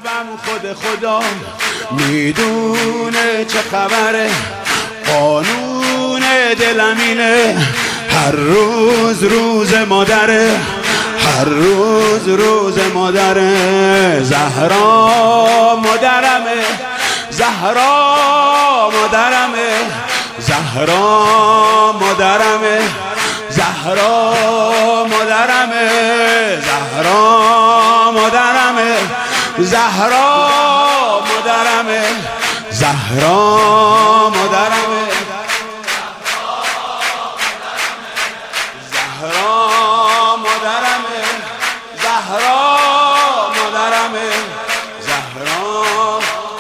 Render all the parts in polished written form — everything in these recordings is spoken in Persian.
قلبم خود خدا میدونه چه خبره، قانون دلم اینه هر روز روز مادره، هر روز روز مادره. زهرا مادرمه، زهرا مادرمه، زهرا مادرمه، زهرا مادرمه، زهرا مادرمه، زهرا مادرمه، زهرا مادرمه، زهرا مادرمه، زهرا مادرمه، زهرا.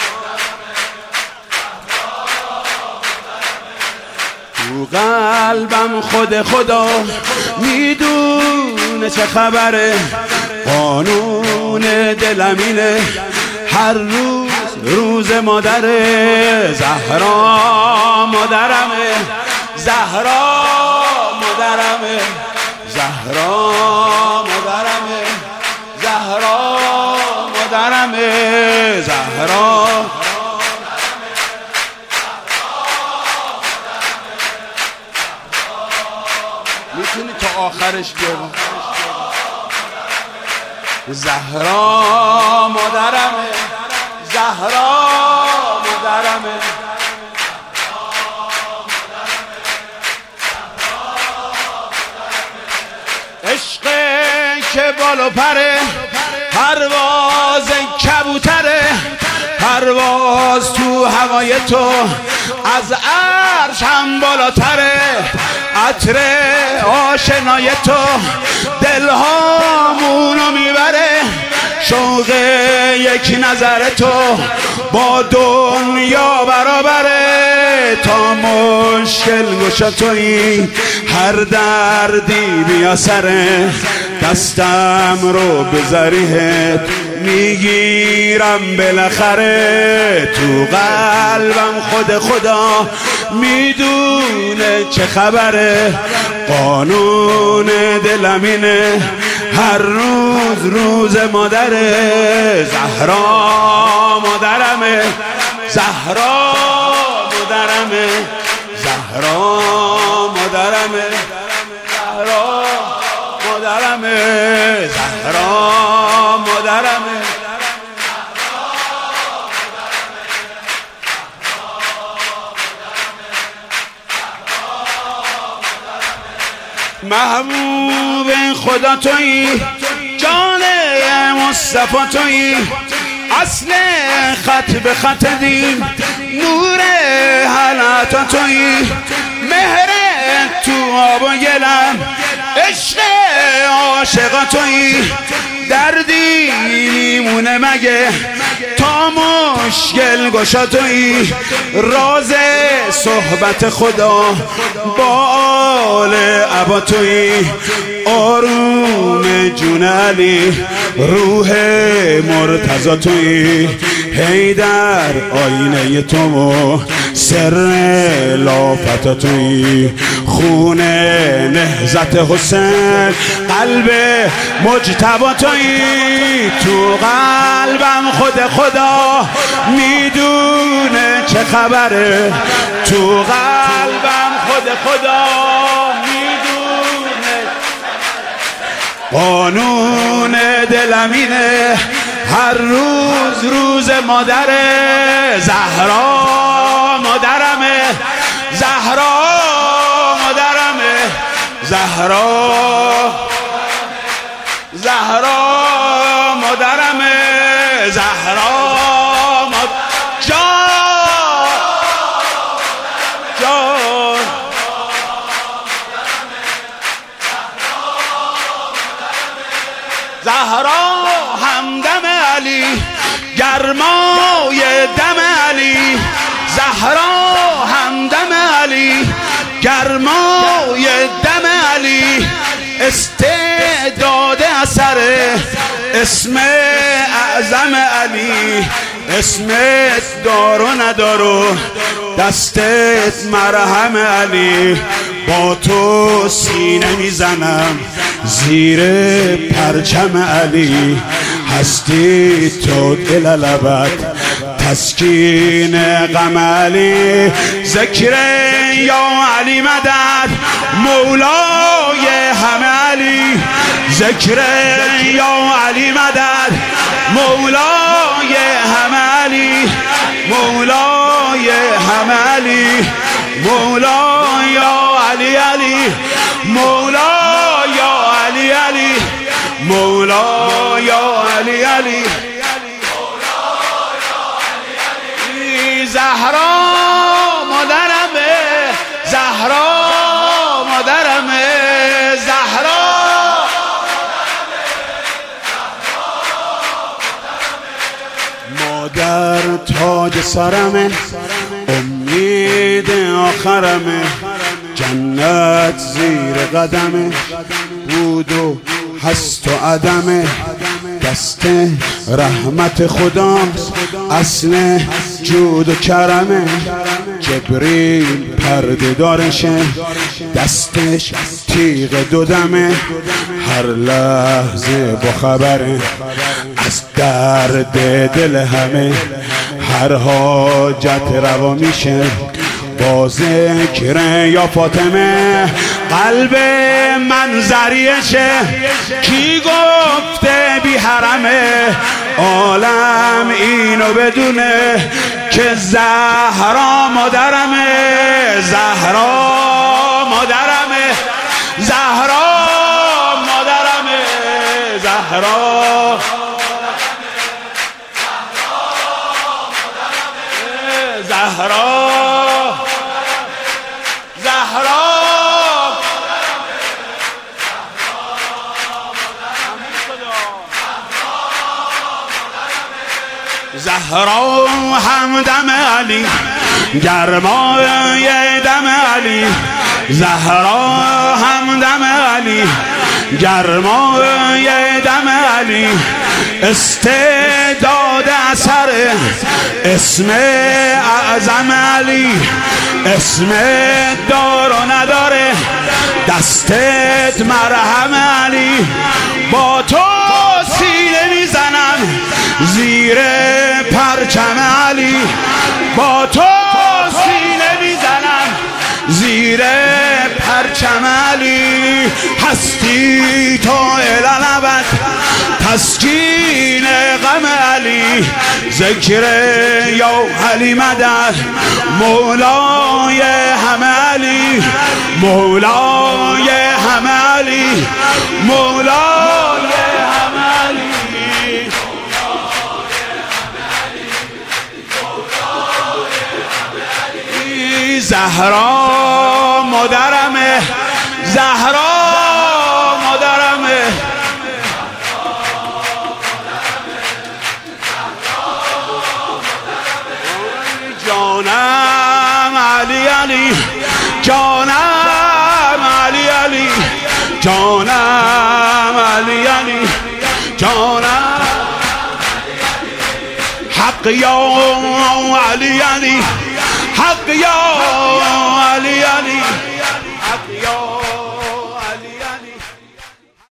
تو قلبم خود خدا میدونه چه خبره، قانون دلم اینه هر روز روز مادره. زهرا مادرمه، زهرا مادرمه، زهرا مادرمه، زهرا مادرمه، زهرا. میتونی تا آخرش بیارم. زهرا مادرمه، زهرا مادرمه، عشق که بالا پره، پرواز کبوتره، پرواز تو هوای تو از عرش هم بالاتره. عطر آشنای تو دلهامونو میبره، شوق یک نظر تو با دنیا برابره. تا مشکل گشا تویی هر دردی بیا سره، دستم رو به ذریحت میگیرم بالاخره. تو قلبم خود خدا میدونه چه خبره، قانون دلم اینه هر روز روز مادره. زهرا مادرمه، زهرا مادرمه، زهرا مادرمه، زهرا مادرمه، زهرا مادرمه. محبوب خدا تویی، جان مصطفی تویی، اصل خط به خط دین، نور حالات تویی، مهر تو آب و گلم، عشق عاشقا تویی. دردی میمونه مگه تا مشکل گشا تویی، راز صحبت خدا با آل عبا تویی. آروم جون علی، روح مرتضی تویی، حیدر آینه تو، سر لافت تویی، خون نهضت حسین، قلب مجتبی تویی. تو قلبم خود خدا میدونه چه خبره، تو قلبم خود خدا میدونه قانون دلم اینه هر روز روز مادره. زهرا مادرمه، زهرا مادرمه، زهرا، زهرا مادرمه، زهرا جان جان. زهرا همدم علی، گرمای دم علی، زهرا همدم علی، گرمای دم علی. استعداد اثر اسم اعظم علی، اسمت دار و ندارو، دستت مرهم علی. با تو سینه میزنم زیر پرچم علی، هستی تو دل لبت تسکین غم علی ذکر یا علی مدد مولای همه علی ذکر یا علی مدد مولای همه علی مولای همه علی مولا یا علی علی مولا یا علی علی مولا یا علی علی زهرا مادرمه زهرا مادرمه زهرا مادر تاج سرمه امید آخرمه جنت زیر قدمه بود و هست و عدمه دست رحمت خداست اصل جود و کرمه جبریل پرده دارشه دستش تیغ دودمه هر لحظه با خبره از درد دل همه هر حاجت روا میشه با ذکر یا فاطمه قلب من ذریعشه کی گفته بی حرمه عالم اینو بدونه که زهرا مادرمه زهرا مادرمه زهرا مادرمه زهرا زهرا زهرا همدم علی گرمای دم علی زهرا همدم علی گرمای دم علی استعداد اثر اسم اعظم علی اسم دار و نداره دستت مرهم علی با تو سینه میزنم زیر پرچم علی با تو سینه میزنم زیر پرچم علی هستی تو الالبد تسکین غم علی ذکر یا علی مدد مولای همه علی مولای همه علی مولای همه علی زهرا مادرمه زهرا مادرمه جانم علی علی جانم علی علی جانم علی علی جانم حق یا علی علی حق یا علی علی حق یا